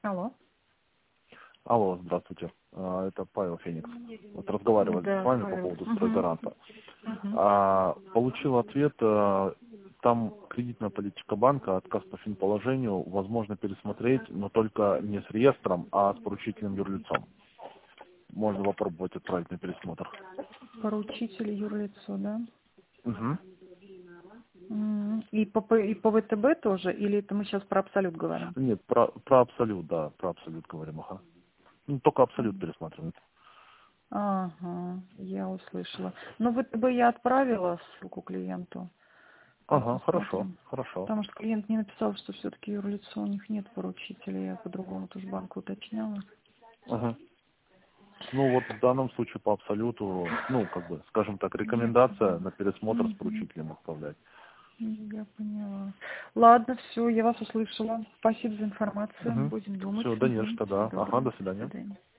Алло. Алло, здравствуйте. Это Павел Феникс. Вот разговаривали Да, с вами по Павел. поводу стройгаранта. Мгм. Получил ответ, там кредитная политика банка, отказ по финположению возможно пересмотреть, но только не с реестром, а с поручительным юрлицом. Можно попробовать отправить на пересмотр. Поручитель юрлицо, да? Угу. И по ВТБ тоже? Или это мы сейчас про абсолют говорим? Нет, про абсолют, да, про абсолют говорим, ага. Ну, только абсолют пересматривать. Ага, я услышала. Ну, ВТБ я отправила ссылку клиенту. Ага, хорошо, Посмотрим. хорошо. Потому что клиент не написал, что все-таки юрлицо у них нет поручителя. Я по-другому тоже банку уточняла. Ага. Ну вот в данном случае по абсолюту, ну, как бы, скажем так, Я рекомендация поняла. на пересмотр с Мгм. поручителем отправлять. Я поняла. Ладно, все, я вас услышала. Спасибо за информацию. Угу. Будем думать. Все, да не за Мгм. что, Всего да. Ага, доброго. до До свидания. свидания.